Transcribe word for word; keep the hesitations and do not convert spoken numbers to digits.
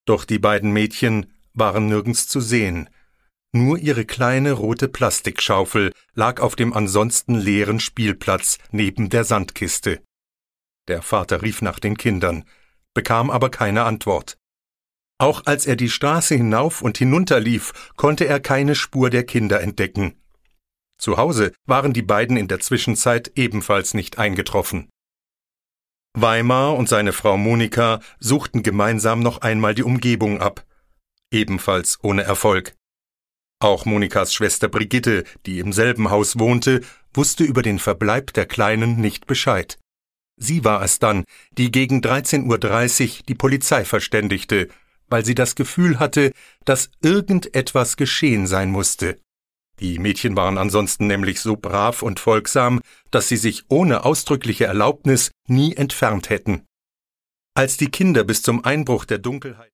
Doch die beiden Mädchen waren nirgends zu sehen. Nur ihre kleine rote Plastikschaufel lag auf dem ansonsten leeren Spielplatz neben der Sandkiste. Der Vater rief nach den Kindern, bekam aber keine Antwort. Auch als er die Straße hinauf und hinunter lief, konnte er keine Spur der Kinder entdecken. Zu Hause waren die beiden in der Zwischenzeit ebenfalls nicht eingetroffen. Weimar und seine Frau Monika suchten gemeinsam noch einmal die Umgebung ab, ebenfalls ohne Erfolg. Auch Monikas Schwester Brigitte, die im selben Haus wohnte, wusste über den Verbleib der Kleinen nicht Bescheid. Sie war es dann, die gegen dreizehn Uhr dreißig die Polizei verständigte, weil sie das Gefühl hatte, dass irgendetwas geschehen sein musste. Die Mädchen waren ansonsten nämlich so brav und folgsam, dass sie sich ohne ausdrückliche Erlaubnis nie entfernt hätten. Als die Kinder bis zum Einbruch der Dunkelheit